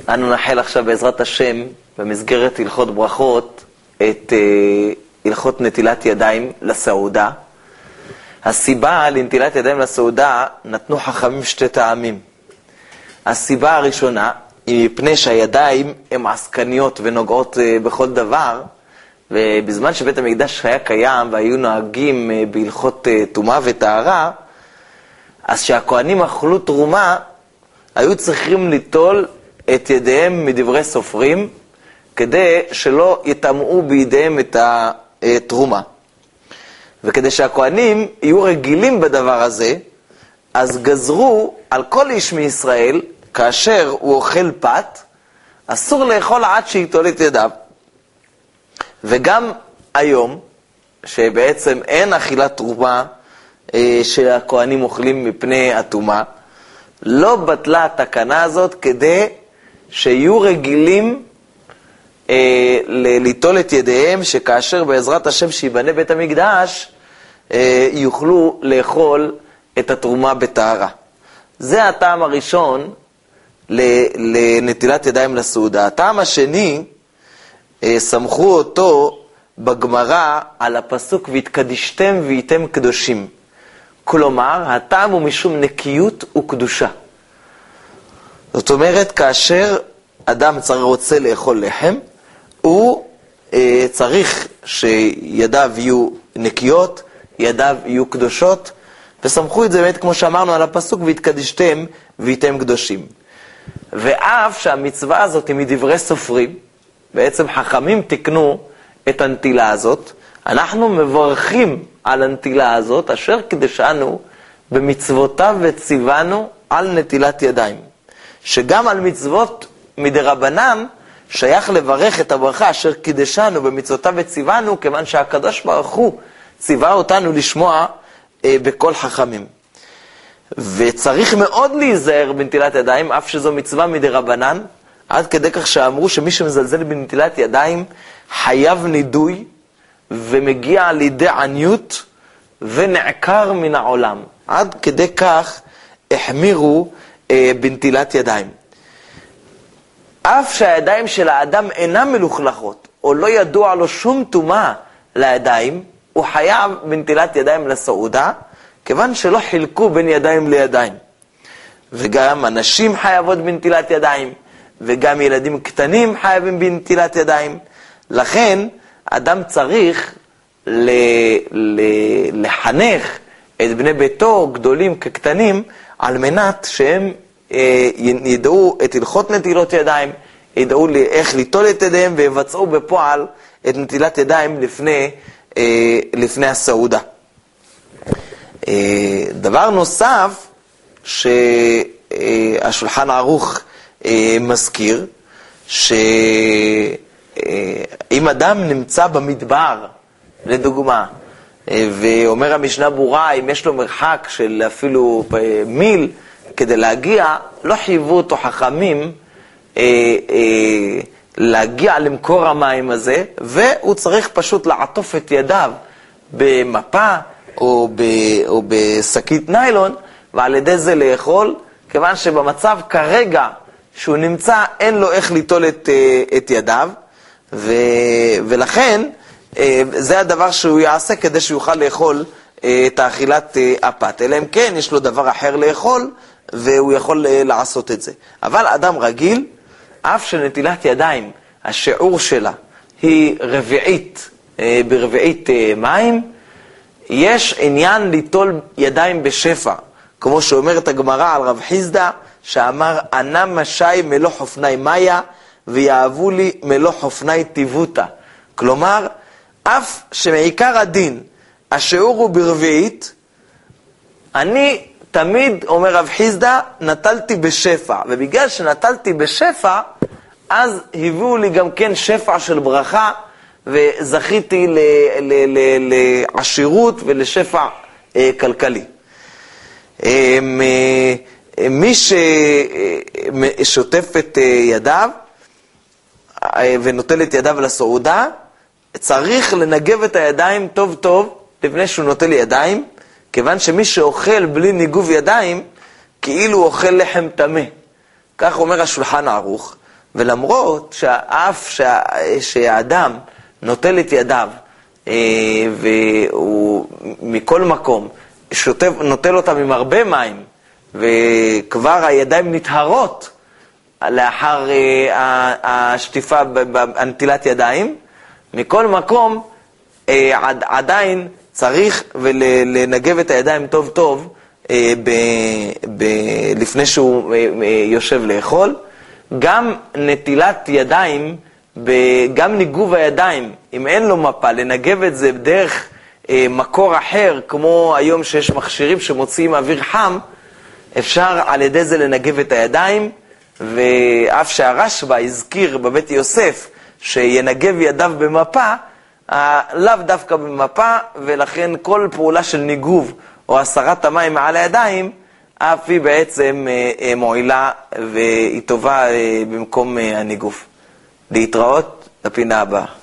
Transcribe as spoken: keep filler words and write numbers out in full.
אנו נחל עכשיו בעזרת השם, במסגרת הלכות ברכות, את uh, הלכות נטילת ידיים לסעודה. הסיבה לנטילת ידיים לסעודה נתנו חכמים שתי טעמים. הסיבה הראשונה היא מפני שהידיים הן עסקניות ונוגעות uh, בכל דבר, ובזמן שבית המקדש היה קיים והיו נוהגים uh, בהלכות uh, טומאה וטהרה, אז שהכהנים אכלו תרומה, היו צריכים ליטול את ידיהם מדברי סופרים, כדי שלא יטמאו בידיהם את התרומה. וכדי שהכהנים יהיו רגילים בדבר הזה, אז גזרו על כל איש מישראל, כאשר הוא אוכל פת, אסור לאכול עד שיטול את ידיו. וגם היום, שבעצם אין אכילת תרומה שהכהנים אוכלים מפני הטומאה, לא בטלה התקנה הזאת כדי שיהיו רגילים אה, ליטול את ידיהם, שכאשר בעזרת השם שיבנה בית המקדש, אה, יוכלו לאכול את התרומה בטהרה. זה הטעם הראשון לנטילת ידיים לסעודה. הטעם השני, אה, סמכו אותו בגמרא על הפסוק והתקדישתם והייתם קדושים. כלומר, הטעם הוא משום נקיות וקדושה. זאת אומרת, כאשר אדם צריך רוצה לאכול לחם, הוא אה, צריך שידיו יהיו נקיות, ידיו יהיו קדושות, וסמכו את זה באמת כמו שאמרנו על הפסוק, והתקדישתם והייתם קדושים. ואף שהמצווה הזאת היא מדברי סופרים, בעצם חכמים תקנו את הנטילה הזאת, אנחנו מברכים על הנטילה הזאת, אשר קדשנו במצוותיו וציוונו על נטילת ידיים. שגם על מצוות מדרבנן שייך לברך את הברכה אשר קדשנו במצוותיו וציוונו, כיוון שהקדוש ברוך הוא ציווה אותנו לשמוע אה, בכל חכמים. וצריך מאוד להיזהר בנטילת ידיים, אף שזו מצווה מדרבנן, עד כדי כך שאמרו שמי שמזלזל בנטילת ידיים חייב נידוי, ומגיע לידי עניות ונעקר מן העולם. עד כדי כך החמירו אה, בנטילת ידיים. אף שהידיים של האדם אינן מלוכלכות, או לא ידוע לו שום טומאה לידיים, הוא חייב בנטילת ידיים לסעודה, כיוון שלא חילקו בין ידיים לידיים. וגם אנשים חייבות בנטילת ידיים, וגם ילדים קטנים חייבים בנטילת ידיים. לכן, אדם צריך ל, ל, לחנך את בני ביתו, גדולים כקטנים, על מנת שהם אה, ידעו את הלכות נטילות ידיים, ידעו איך ליטול את ידיהם, ויבצעו בפועל את נטילת ידיים לפני, אה, לפני הסעודה. אה, דבר נוסף שהשולחן ערוך אה, מזכיר, ש... אם אדם נמצא במדבר, לדוגמה, ואומר המשנה ברורה, אם יש לו מרחק של אפילו מיל כדי להגיע, לא חייבו אותו חכמים אה, אה, להגיע למקור המים הזה, והוא צריך פשוט לעטוף את ידיו במפה או, ב, או בשקית ניילון, ועל ידי זה לאכול, כיוון שבמצב כרגע שהוא נמצא, אין לו איך ליטול את, את ידיו, ו... ולכן זה הדבר שהוא יעשה כדי שיוכל לאכול את האכילת הפת. אלא אם כן יש לו דבר אחר לאכול והוא יכול לעשות את זה. אבל אדם רגיל, אף שנטילת ידיים, השיעור שלה היא רביעית, ברביעית מים, יש עניין ליטול ידיים בשפע. כמו שאומרת הגמרא על רב חיסדא, שאמר, ענה משי מלוא חופני מאיה, ויאהבו לי מלוא חופני טיבותה. כלומר, אף שמעיקר הדין השיעור הוא ברביעית, אני תמיד, אומר רב חיסדא, נטלתי בשפע. ובגלל שנטלתי בשפע, אז הביאו לי גם כן שפע של ברכה, וזכיתי ל- ל- ל- לעשירות ולשפע אה, כלכלי. אה, מי ששוטף את ידיו, ונוטל את ידיו לסעודה, צריך לנגב את הידיים טוב טוב לפני שהוא נוטל ידיים, כיוון שמי שאוכל בלי ניגוב ידיים, כאילו הוא אוכל לחם טמא. כך אומר השולחן ערוך. ולמרות שאף שה, שהאדם נוטל את ידיו, והוא מכל מקום שוטף, נוטל אותם עם הרבה מים, וכבר הידיים נטהרות לאחר השטיפה בנטילת ידיים, מכל מקום עדיין צריך לנגב את הידיים טוב טוב ב, ב, לפני שהוא יושב לאכול. גם נטילת ידיים, גם ניגוב הידיים, אם אין לו מפה, לנגב את זה בדרך מקור אחר, כמו היום שיש מכשירים שמוציאים אוויר חם, אפשר על ידי זה לנגב את הידיים, ואף שהרשב"א הזכיר בבית יוסף שינגב ידיו במפה, לאו דווקא במפה, ולכן כל פעולה של ניגוב או הסרת המים מעל הידיים, אף היא בעצם מועילה והיא טובה במקום הניגוף. להתראות לפינה הבאה.